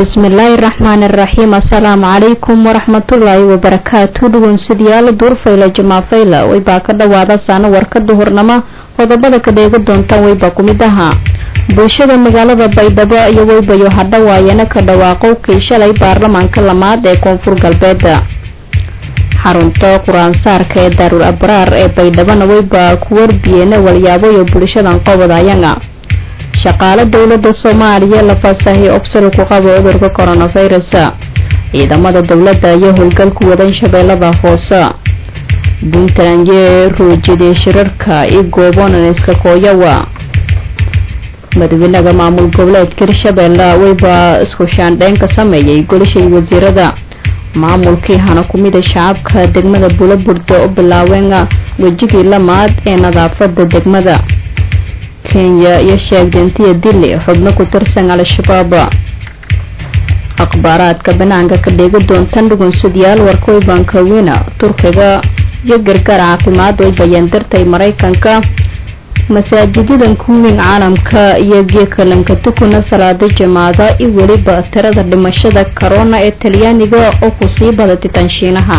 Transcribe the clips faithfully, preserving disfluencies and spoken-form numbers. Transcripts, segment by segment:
بسم الله الرحمن الرحيم السلام عليكم ورحمة الله وبركاته دون سديال دور فيلا جماع فيلا ويبا كدوادا سانا وركد هرنما qodobada ka dheega doonta wayba kumidaha bulshada magaalada Baydhabo iyo wayba yo hadda waayana ka dhawaaqo kiishalay baarlamaanka lamaad ee koonfur galbeed xarunta quraan saarka ee Darul Abrar ee Baydhabo wayba ku warbiyeen walyaabo iyo bulshadan qowdayanga shaqaale dawladda Soomaaliya la fasahay obsal ku qabo cudurka coronavirus ciidamada dawladda iyo howlgalku wadan shabeellada hoose Puntland roojide shirarka iyo goobona iska kooyawa madaxweynaha maamul goboleedka Hirshabelle wayba isku shaandhayn ka sameeyay golishay wasiirada maamulkii hana kumida shacabka degmada Buulaburdo oo bilaawenga wajigii lamaad ee nadaafada degmada Kenya iyo sheegdintii dili xubno ku tirsan al-shabaab akhbaaraadka banaanka ka dheega doontan dhugun sidayaal warkooy banka weyna Turkiga iyo gargaar caafimaad oo bayaan dartay Mareykanka masaajidadan kuwin caalamka iyo geekalanka tukuna salaada jamaada iyo waliba tirada dhimashada corona ee Talyaaniga oo ku sii badatay tanshiinaha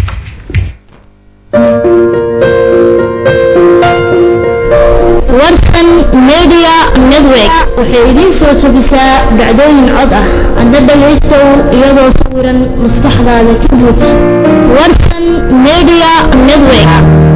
warsan media network waxay idin soo jeedisaa dhacdooyin cod ah hadda dhageysto iyadoo sawiran maskaxdaada ka buux warsan media network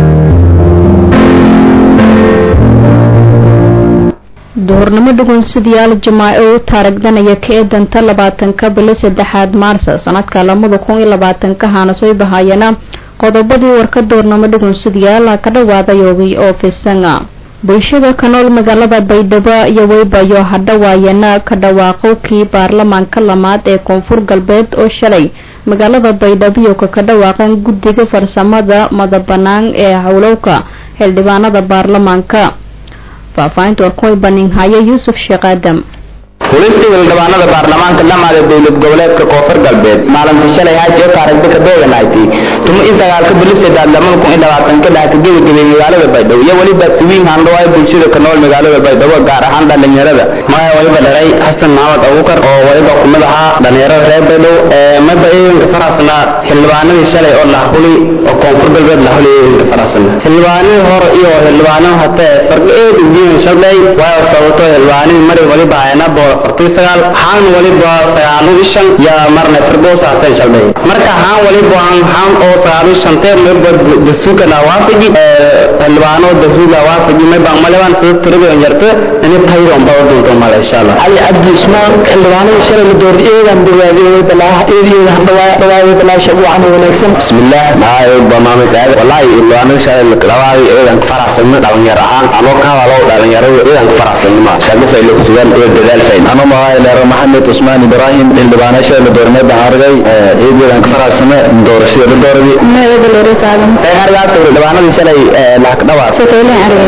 doornimo dhugun sidayaal jamaaco taarigdanaya ka eedanta labaatanka bil saddexaad Maarso sanadka laba kun iyo labaatan ka hana soo bahayana qodobadii warka doornimo dhugun sidayaal ka dhawaada yoogay oo fiisanga bulshada kanool magaalada Baydhabo iyo wayba yo hadda waayana ka dhawaaqo kii baarlamaanka lamaad ee koonfur galbeed oo shalay magaalada Baydhabo ka dhawaaqan guddiga farsamada madabanaan ee hawlowka xildhibaanada baarlamaanka faafaynta warkooy banin haya Yuusuf Sheekh Adam Kulista xildhibaanada baarlamaanka lamaad ee dawlad goboleedka koonfur galbeed maalinta shalay ay ka taariikhda ka dooganaytay tuma isagaalka bilisada laba kun iyo labaatan ka dhaca gabagabay magaalada Baydhabo iyo waliba siwiin handoo ay bulshada ka nool magaalada Baydhabo gaar ahaan dhalinyarada ma waliba dharay Xasan Maxamed Abuukar oo waliba kumid ahaa dhalinyarada reer Baydhabo ee madaxweynaha farasna xildhibaanadii shalay oo la xuli oo koonfur galbeed la xuliyay farasna xildhibaanadii hore iyo xildhibaanada hata farqeed ugu shalay waa sababtoo xildhibaanadii mar waliba ayna Portugal haan waliba sagaalishan ya marna firdoos aasay shalay marka haan waliba haan oo sagaalishan teer marba dasuuka la waafiji xildhibaano dasuuka waafiji ma baan malawan soo tirada yarta in tayro on baa doonto mal insha Allah Ali Abdi Usman xildhibaanada shalay la dooriyay diiwaaniyay balaa eediyada hadawaa dhawaay balaa shabu aan wanaagsan bismillah maayo barnaamij aad wallahi xildhibaanada shalay la dhawaay eedan faraxsan dhalinyaro aan ama ka walo dhalinyaro eedan faraxsan ma shaqo ay ku sugan ee dadaal أنا ما إلى محمد عثمان إبراهيم اللي بعناش اللي دورنا بحارجي إيدي عن كفر السنة دور شيء الدور دي ما يقدر يريد هذا أي هرجع تقول اللي بعناه يسأل لك دواء ستقولين عربي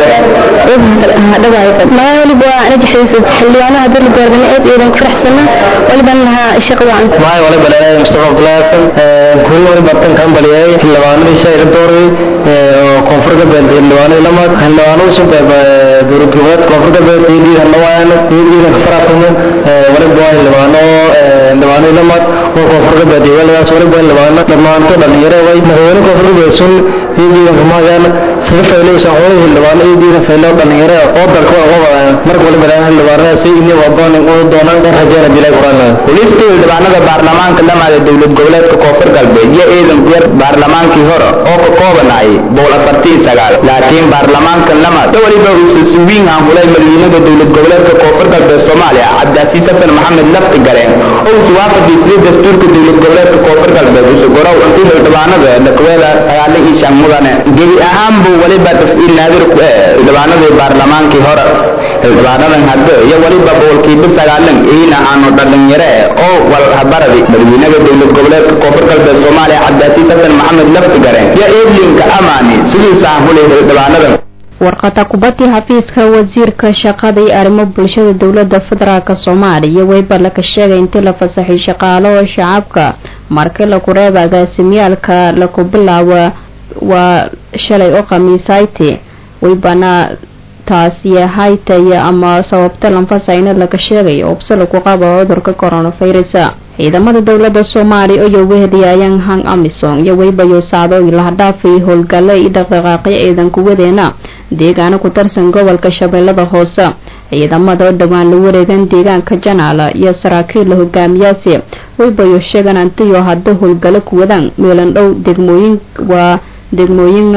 دواء ما اللي بوا نجح يسوي اللي أنا هذا اللي دور بني إيدي عن كفر السنة واللي بنها الشقوة عن ما ولا بلا مصطفى بلاسن كل واحد بطن كم بليه اللي بعناه يسأل الدور كونفرت بين اللي بعناه لما اللي بعناه شو بروكوات كونفرت بين إيدي هالنوعان إيدي فراسنا وربوا اللبانو اللبانو لما وكفر بدي ولا سوري باللبانو لما أنت دنيره وين مهون كفر بيسون يجي هما جان صرف إليه سهول اللبانو يجي فيلا دنيره أو بركوا أو مرك ولا بدأ اللبانو سيني وابان أو دونا كهجان بلا قرآن وليس كل اللبانو البرلمان كلام على الدولة الجولات كفر قلبي يا إذا غير برلمان كهرة أو كقوة ناي بولا فرتي سجال لكن برلمان كلام تولي بوسوين عن ولا مدينة الدولة الجولات كفر قلبي الصومالي عبد العزيز حسن محمد نفط قرين أو توافق بسيط دستور كدولة الجولات كفر قلبي وسجورا وأنتي البرلمان ده نكويلا على إيش عمودنا جري أهم بولي بتفعيل نادر البرلمان البرلمان كهرة البرلمان هذا يا ولي بقول كي بسجالن إيه نحن دلنيره أو والحبردي مدينة الدولة الجولات كفر قلبي الصومالي عبد العزيز حسن محمد نفط قرين يا إبلين كأماني سلي سامولي البرلمان warqata kubadii xafiiska wasiirka shaqada iyo arrimo bulshada dawladda federaalka Soomaaliya wayba la ka sheegay intii la fasaxay shaqaalo oo shacabka markii la ku reebay agaasimiyalka la ku bilaawa waa shalay oo khamiisayti waybana taasi haytaya ama sababta lanfasayna laga sheegay obsalo ku qabo cudurka coronavirus ciidamada dawladda Soomaaliya oo weheliyaan hang Amisom iyo waybayo saado ilaha dhaafay howlgale iyo dhaqdhaqaaqyo ciidan ku wadeena deegaano ku tirsan gobolka Shabeellada Hoose ciidamada dhawaan la wareegan deegaanka Janaala iyo saraakiil hogaamiyaasi waybayo sheegan antiyo hadda howlgale ku wadaan meelan dhow degmooyin waa degmooyin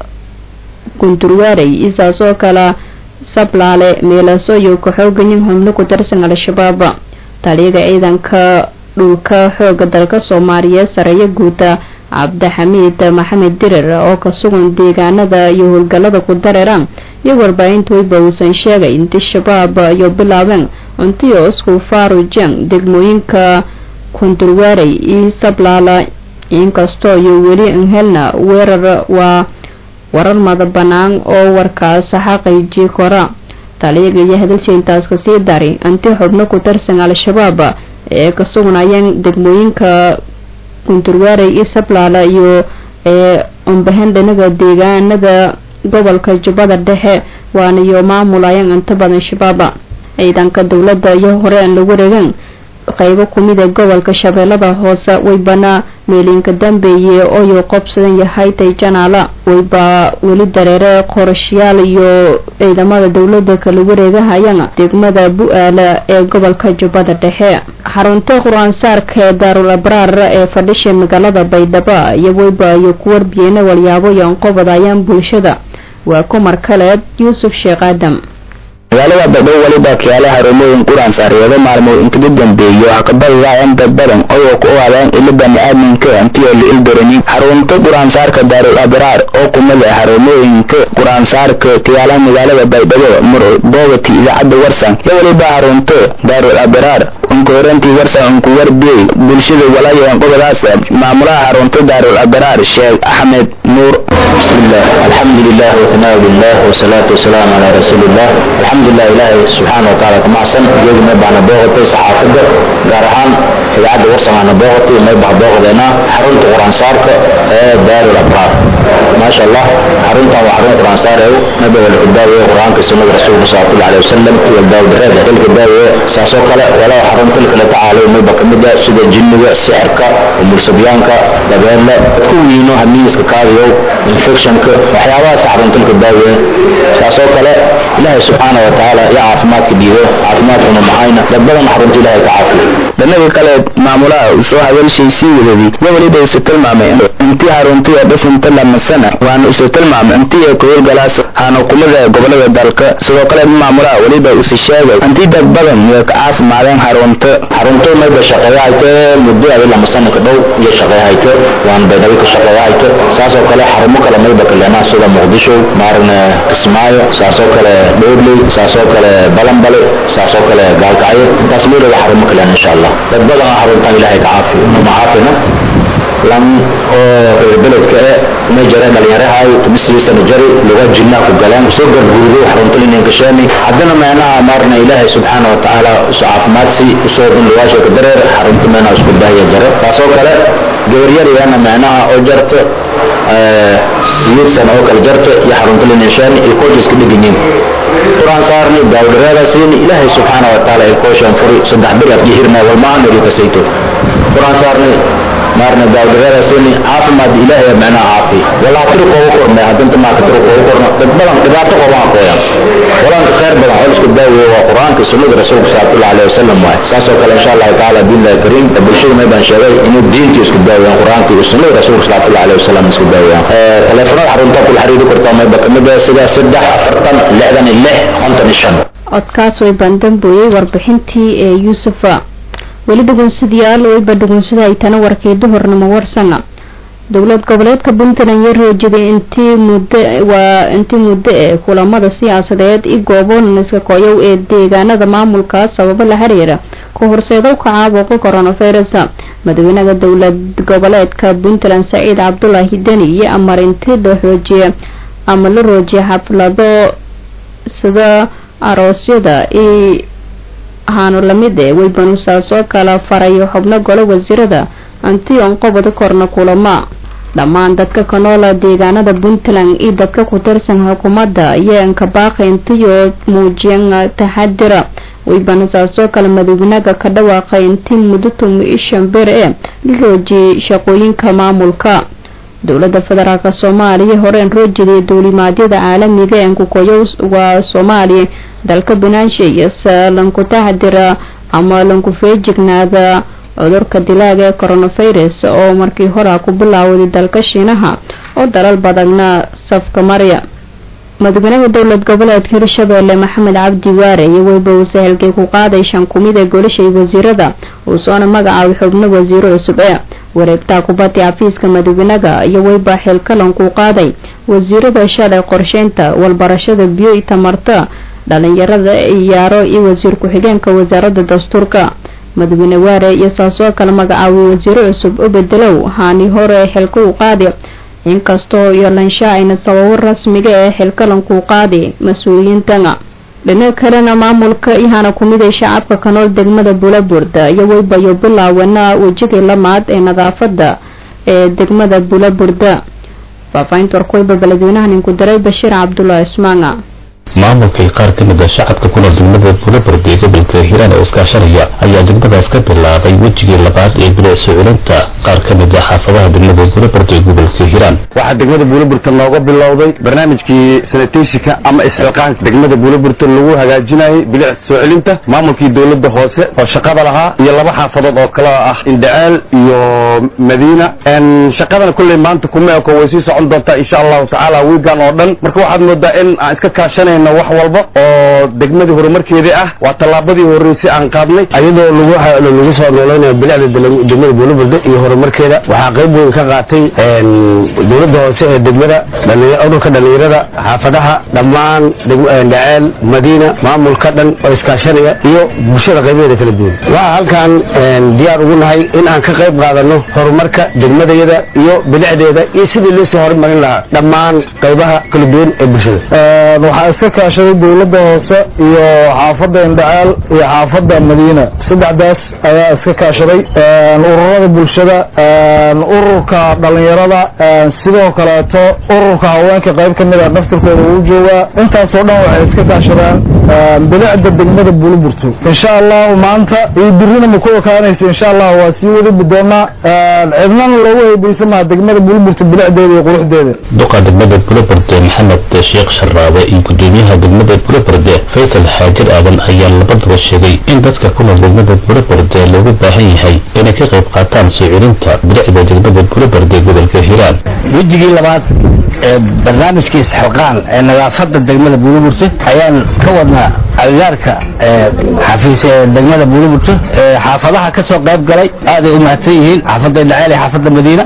kunturwaarey isaasoo kala sablaale meelaso iyo ku xoogayin xubno ku tirsan al-shabaab taliyaga ciidanka dhulka xooga dalka Soomaaliya saraya guuta Cabdixamiid Maxamed Dirir oo ka sugan deegaanada iyo howlgalada ku dareeran iyo warbaahinta way bawsan sheegay in shabaab iyo bilaabeen intii isku faaruujin degmooyinka kunturwaarey iyo sablaale inkastoo iyo weli aan helna weerar waa warar mada banaan oo warkaas xaqiijin kara taliyaga iyo hadaljeyntaas ka sii dari anti xubno ku tirsan al-shabaab ee ka sugnayeen degmooyinka kunturwaarey iyo sablaale iyo ee umbahandanaga deegaanada gobolka Jubbada Dhexe waana iyo maamulayeen inta badan shabaab ciidanka dawladda iyo hore aan lagu wareegin qaybo kumida gobolka Shabeellada Hoose way bana meelinka dambeeyay oo iyo qobsadan yahay tay Janaala way ba wali dareere qorshayaal iyo ciidamada dawladda kala wareegahayaan degmada Bu'aala ee gobolka Jubbada Dhexe xarunta Quraan saarka Daarul Abraar ee fadhisha magaalada Baydhabo iyo way ba iyo ku warbiyeen walyaabo yan qobadayaan bulshada waa ku markaleed Yuusuf Sheekh Adam magaalada Baydhabo waliba kiyaale harumooyin Quraan saariyada maalmo inta dambeeyo hakabadayaan dad badan oo ku ogaadeen ilaa aaminka antii oo ildarani xarunta Quraan saarka Daarul Abraar oo kumada harumooyinka Quraan saarka kiyaale magaalada Baydhabo mar boogati idaacada warsan waliba xarunta Daarul Abraar onkoranti warsan ku warbiyay bulshada walaayeen qodobadaas maamulaha xarunta Daarul Abraar Sheekh Ahmed Nuur bismillah alhamdulillah wa thanaa billah wa salatu wassalamu ala rasulillah alhamdulillah ilaahi subhanahu wa ta'ala kama san joogna baana booqatay saxaafada gaar ahaan idaacada warsan booqatay may booqdeena xarunta Quraan saarka ee Daarul Abraar ma sha Allah xarunta waa xarun Quraan saarka nabi wal qadawi Quraanka sunnada rasuulka sallallahu alayhi wasallam iyo daawada dalka daawo saaso kale wala xarunta kale tacaalo may bakamida sida jinniga sixirka mursabyaanka dabeelle kuwiino hamiiska kaadiyo infectionka waxyaabaha xarunta daawo saaso kale ilaahi subhanahu wa ta'ala ya caafimaadka diido caafimaadkuna mahayna dadbadan xarunta ilaahi ka caafiyo danaga kale maamulaha soo hadalshay si wadadi waliba ay tilmaamay intii xarunta ee dhasinta lama sana waan u tilmaamay intii ay ku galaaso hana kumada gobolada dalka sidoo kale maamulaha waliba uu sheegay intii dad badan ay ka caafimaadeen xarunta xarunta ma bashaqayayte muddo ay lama sana ka dhow iyo shaqayayte waan Baydhabo ka shaqayayte saasoo kale xarumo kale may bakalena sida Muqdisho maarna Kismaayo saasoo kale Dowley saasoo kale Balanbale saasoo kale Gaalkacyo tasmiir la xarumo kale insha Allah dad badan xarunta ilaahay ka caafiyo ma caafina lan oo beledka ma jiraan dhalinyaraha ay tumisiisa jari luga jinna ku galaan soo garguudo xarunta inay gashaani hadana macnaha marna ilaahay subhanahu wa ta'ala caafimaadsi soo dun luwaasha ka dareer xarunta meena isku baahiya jara taasoo kale gawaryariyana macnaha oo jarto ee siyeed sano oo kala jarto iyo xarunta inay gashaani iyo koojiska dhigin Quraan saarni daawada siin ilaahay subhanahu wa ta'ala ay kooshan furi saddex bil afjirna wal maana ri tasayto Quraan saarni marna daawada siin caafimaad ilaahay macna caafi wala tirqo oo korna hadanta ma ka tirqo oo korna dad badan dhibaato qaba qoyan wala khayr badan oo isku daawo waa Quraanka sunnada rasuulka sallallahu alayhi wasallam waa saasoo kale insha Allah ta'ala billahi kareem bulshada ma baan sheegay inuu diinta isku daawo Quraanka iyo sunnada rasuulka sallallahu alayhi wasallam isku daawo ee telefoonada xarunta ku xiriir kartaa ma bakamida sida saddex afartan lixdan iyo lix konton iyo shan codkaas way bandan booyay warbixintii ee Yuusufa wali dhugunsidayaal way badhugunsida ay tan warkeedu hornimo warsanga dawlad goboleedka Puntland iyo roojiday intii muddo waa intii muddo ee kulamada siyaasadeed iyo gooboon iska kooyow ee deegaanada maamulka sabab la xiriira ku horseedo ka caabuqa coronavirus madaxweynaha dawlad goboleedka Puntland Saciid Cabdullaahi Dani iyo amarintii dhoojiye ama la roojiye xaflado sida aroosyada ee aanu lamid ee way banusaasoo kala farayo xubno golo wasiirada antii on qobada korna kulama dhammaan dadka ka nool deegaanada Puntland iyo dadka ku tirsan xukuumadda ayaan ka baaqayntiyo muujiyeen taxadira wayban saaso kala madaxweynaha ka dhawaaqay intii muddo ishan bir ee looji shaqooyinka maamulka dawladda federaalka Soomaaliya horeen roojiyay dawlimaadiyada caalamiga ee ku koyo waa Soomaaliya dalka banaanshay iyo salan ku taxadira ama lan ku feejignaada cudurka dilaaga ee coronavirus oo markii hore ku bilaawday dalka Shiinaha oo dalal badanna safka maraya madaxweynaha dawlad goboleedka Hirshabelle Maxamed Cabdi Waare iyo wayba sahalkay ku qaaday shan kumid ee golashay wasiirada oo soo magacaabay xubno wasiiro cusub ee wareegta kubadda xafiiska madaxweynaha iyo wayba xilkalan ku qaaday wasiirada shalay qorsheynta walbarashada biyo iyo tamarta dhalinyarada ciyaaro iyo wasiir ku xigeenka wasaaradda dastuurka madaxweyne Waare iyo saasoo kala magacaabay wasiiro cusub oo bedelo haani hore xilka u qaaday inkastoo iyo lanshaayna sabab rasmiga ah xilkalan ku qaaday mas'uuliyiinta dhinaca kalena maamulka ihana kumida shacabka ka nool degmada Buulaburda iyo waybayo bilaawana wajiga lamaad ee nadaafada ee degmada Buulaburda faafaynta warkooyba baladweynaha ku daray Bashir Cabdullaahi Ismaanga maamulka qaar ka mid ah shacabka ku nool degmada Buulaburda ee gobolka Hiiraan oo iska sharciya ayaa degmadaas ka bilaabay wajigii labaad ee bilow socodinta qaar ka mid ah xaafadaha degmada Buulaburda ee gobolka Hiiraan waxa degmada Buulaburda looga bilowday barnaamijkii sanitationka ama isxilqaanka degmada Buulaburda lagu hagaajinayay bilow socodinta maamulkii dawladda hoose oo shaqada lahaa iyo laba xaafadood oo kala ah Indhaal iyo Madiina en shaqadana kulli maanta kuma eko way sii socon doontaa insha Allah taala weegan oo dhan marka waxaad moodaa in aan iska kaashanay wax walba oo degmadii horumarkeeda ah waa talaabadii horeysay aan qaadnay ayadoo lagu lagu soo nooleynay bilicda degmada Buulaburda iyo horumarkeeda waxa qayb weyn ka qaatay een dawladda hoose ee degmada dhalinyarada dhalinyarada xaafadaha dhammaan Indhaal Madiina maamulka dhan oo iskaashanaya iyo bulshada qaybadeeda kala duwan waa halkan diyaar ugu nahay in aan ka qayb qaadano horumarka degmadayada iyo bilicdeeda iyo sidii loo soo horumarin lahaa dhammaan qaybaha kala duwan ee bulshada waxa kaashaday dawladda hoose iyo xaafadda Indhaal iyo xaafadda Madiina saddexdaas ayaa iska kaashaday ururada bulshada ururka dhalinyarada sidoo kale to ururka haweenka qayb kamid ah daftarkooda uu jooga intaas oo dhan waxay iska kaashadaan bilicda degmada Buulaburda insha Allah maanta iyo dirina ma ku okaanaysa insha Allah waa sii wada bidoona cidnan loo weydiisama degmada Buulaburda bilicdeeda iyo quruxdeeda duqa degmada Buulaburda Maxamed Sheekh Sharaawe iyo gudoomiyaha degmada Buulaburda Faysal Xaajir Aadan ayaa labadaba sheegay in dadka ku nool degmada Buulaburda looga baahan yahay inay ka qayb qaataan soo celinta bilicda degmada Buulaburda gobolka Hiiraan wajigii labaad ee barnaamijkiis xilqaan ee nadaafada degmada Buulaburda ayaan ka wadnaa agaarka xafiis degmada Buulaburda xaafadaha ka soo qayb galay aad ay u mahadsan yihiin xaafadda Indhaal iyo xaafadda Madiina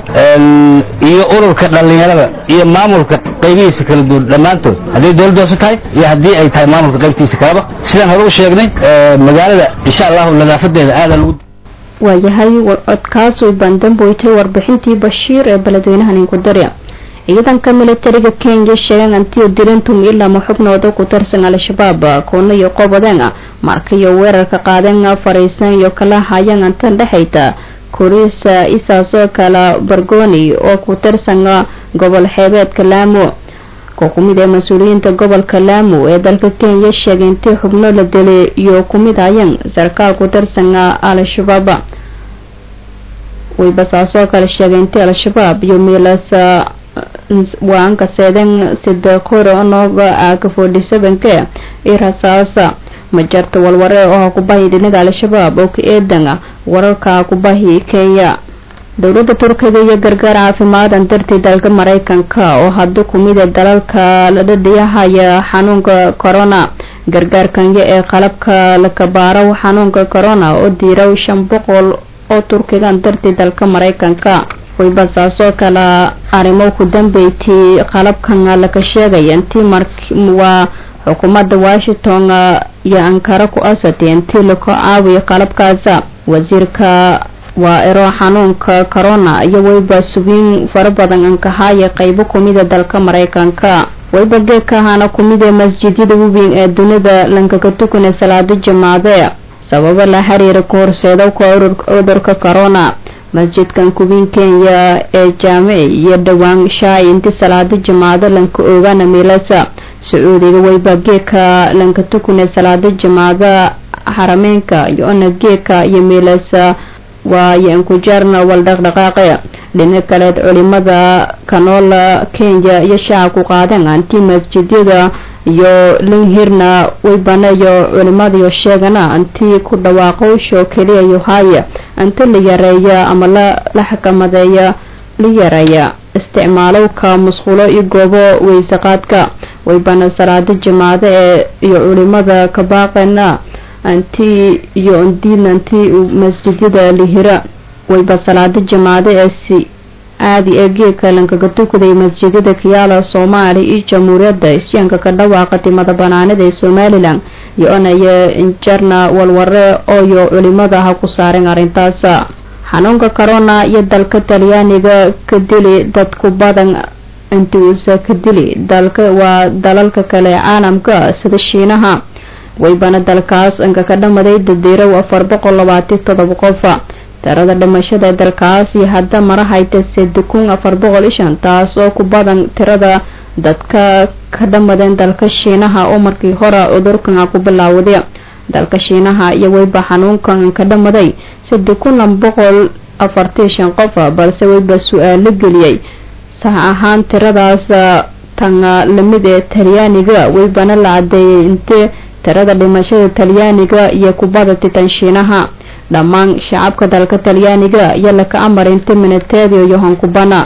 iyo ururka dhalinyarada iyo maamulka qaybihiisa kala duwan dhamaantood hadii dawladda hoose tahay iyo hadii ay tahay maamulka qaybtiisa kalaba sidaan hore u sheegnay magaalada insha Allah nadaafadeeda aad lagu waayahay codkaas oo bandan boytay warbixintii Bashiir ee baladweynaha ku daray ciidanka militariga Kenya sheegan intii dirintum ilaa maxubnooda ku tirsan al-shabaab koona iyo qobadeena markii weerarka qaadeen fariisan iyo kala hayaan inta dhaxayta Kurisa isaasoo kala Bargoni oo ku tirsan gobol xeebeedka Lamu kooxumida mas'uuliyiinta gobolka Lamu ee dalka Kenya sheegay intii xubno la dilay iyo kumid ayaan sarkaal ku tirsan al-shabaab way basaasoo kala sheegay intii al-shabaab iyo meelasa waan ka seedan sida koronaga aka forty seven ka irasaasa majarta walware oo ku baahi dhinaca al-shabaab oo ka eedanga wararka ku baahi Kenya dawladda Turkiga iyo gargaar caafimaad dartii dalka Mareykanka oo hadda kumida dalalka la dhadhiyahaya xanuunka corona gargaarkan ee qalabka la kabaaro xanuunka corona oo diiray shan boqol oo Turkiga dartii dalka Mareykanka way basaasoo kala arimo ku dambeeyay qalabkan la ka sheegay intii markii waa xukuumadda Washington iyo Ankara ku asatay intii la ku caawiyo qalabkaas wasiirka waa ero xanuunka corona iyo wayba subiin fara badan an ka haya qaybo kumida dalka Mareykanka wayba geeka hana kumida masjidada weyn ee dunida lanka ka tukanay salaada jamaacada sabab la xiriir koorseeda ku ururka corona masjidkan kubiin Kenya ee jaamici iyo dhawaan shaay intii salaada jamaacada lanka ogaana meelasa Sacuudiga wayba geeka lanka tukune salaada jamaacada xarameenka iyo geeka iyo meelasa waa yaan ku jarna wal dhaqdhaqaaqaya dhinaca kale culimada kanoola Kenya iyo shacabku qaadan anti masjidada iyo linhirna way banayo culimada iyo sheegana anti ku dhawaaqo soo kaliya iyo haya anta la yareeya ama la la xakamadeeya la yareeya isticmaalowka masquulo iyo goobo weysaqaadka way bana salaada jamaacada ee iyo culimada ka baaqana anti iyo andiina anti masjidada lihira way ba salaada jamaacada ee si aadi ee geeka lanka tukaday masjidada Kiyaala Soomaali iyo Jamhuuriyadda isyaanka ka dhawaaqatay madaxbanaanida ee Somaliland iyo anaya injarna walware oo yo culimada ha ku saareen arintaas xanuunka corona iyo dalka Talyaaniga ka dilay dad ku badan intuusa ka dilay dalka waa dalalka kale caalamka sida Shiinaha way bana dalkaas anka ka dhamaday dadiro afar boqol labaatan iyo toddoba qof tirada dhimashada dalkaas iyo hadda marahayta saddex kun afar boqol iyo shan taas oo ku badan tirada dadka ka dhamadan dalka Shiinaha oo markii hore cudurkan ku bilaawday dalka Shiinaha iyo wayba xanuunkan ka dhamaday saddex kun laba boqol afartan iyo shan qof balse wayba su'aal la geliyay sax ahaan tiradaas tan lamid ee Talyaaniga waybana la cadeeyay intee tirada dhimashada Talyaaniga iyo ku badatay tan Shiinaha dhammaan shacabka dalka Talyaaniga iyo la ka amarinta minateedo iyo hankubana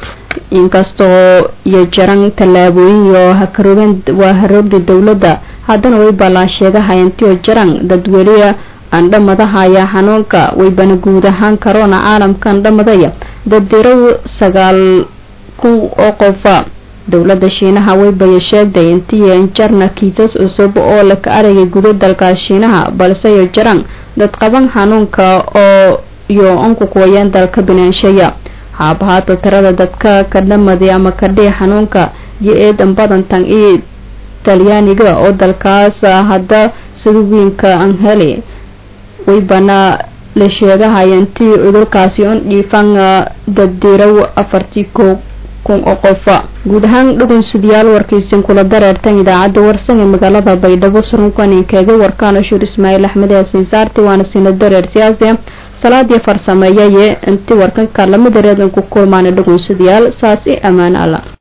inkastoo iyo jaran talaabooyin iyo hakarogan waa harooda dawladda haddana way ballan sheegahay intii jaran dadweynaha aan dhamadahaya xanuunka way bana guud ahaan corona caalamkan dhamadaya dadiro sagaal kun oo qof dawladda Shiinaha way bay sheegtay intii jarna kiisas cusub oo la ka aragay gudaha dalka Shiinaha balse ay jaran dad qaban xanuunka oo iyo anku qoyaan dalka binaanshiya haabahaato tirada dadka ka dhamaday ama ka dhig xanuunka iyo eedan badan tan ee Talyaaniga oo dalkaas hadda suuqinka aan helay way bana la sheegahay intii cudurkaasi on dhifan dadiro afartii kun oo qof guud ahaan dhugun sidayaal warkaysan kula dareertan idaacada warsan ee magaalada Baydhabo surunkan in kaga warkaan Ashur Ismaaciil Axmed Xasan Saarti waana sina dareer siyaasi salaadii farsameeyay intii warkan ka lamid reedan ku kulmaan dhugun sidayaal saasi amaan Allah